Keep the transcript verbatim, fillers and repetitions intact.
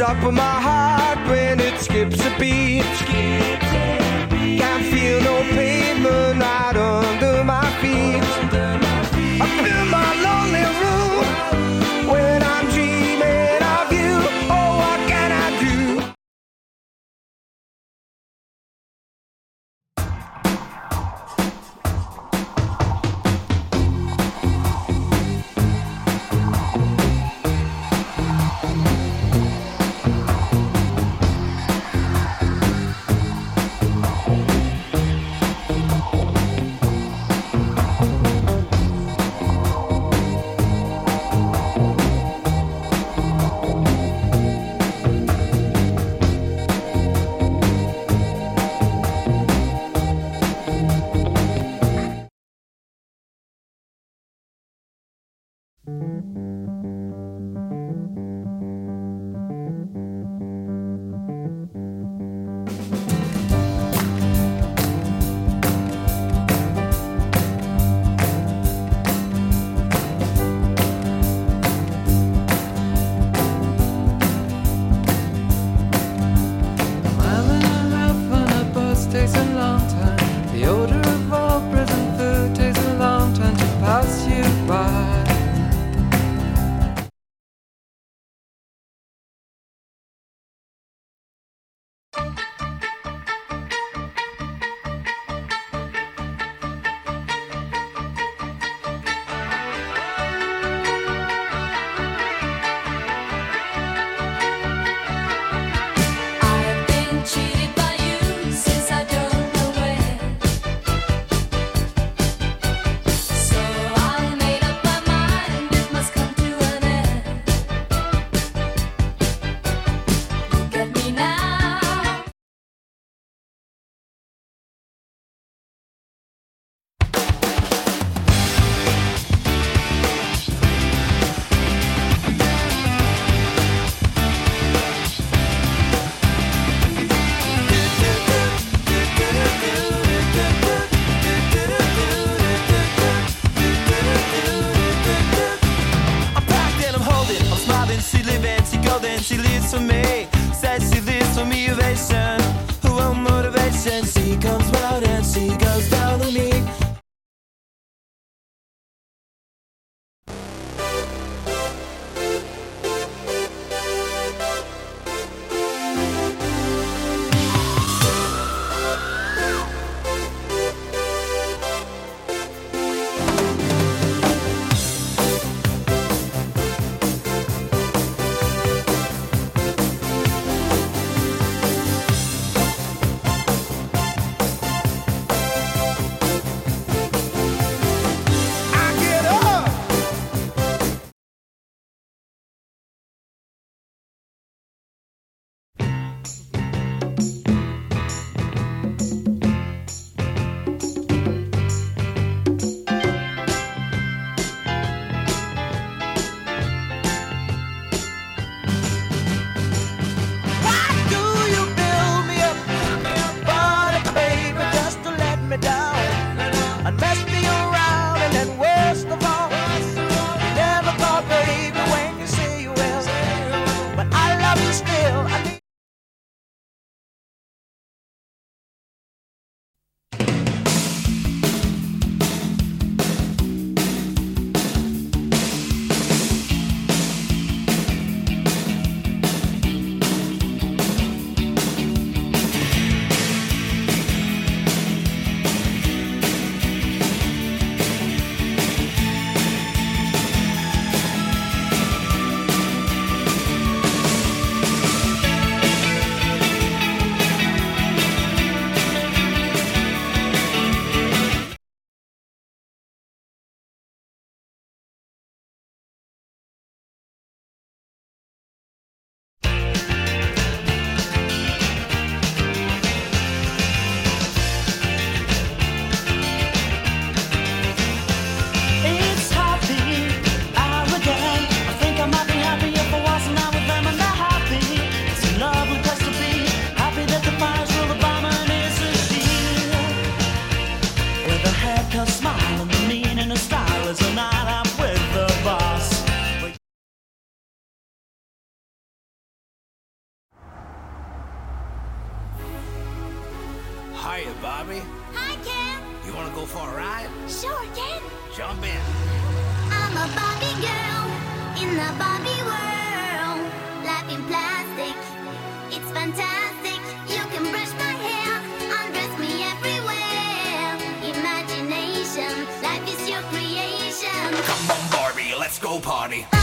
up with my heart when it skips a beat. Can't feel no pavement right under my feet. Up in my lonely room when I'm dreaming of you. Oh, what can I do? for a ride? Sure, Ken. Jump in. I'm a Barbie girl in the Barbie world. Life in plastic, it's fantastic. You can brush my hair, undress me everywhere. Imagination, life is your creation. Come on, Barbie, let's go party.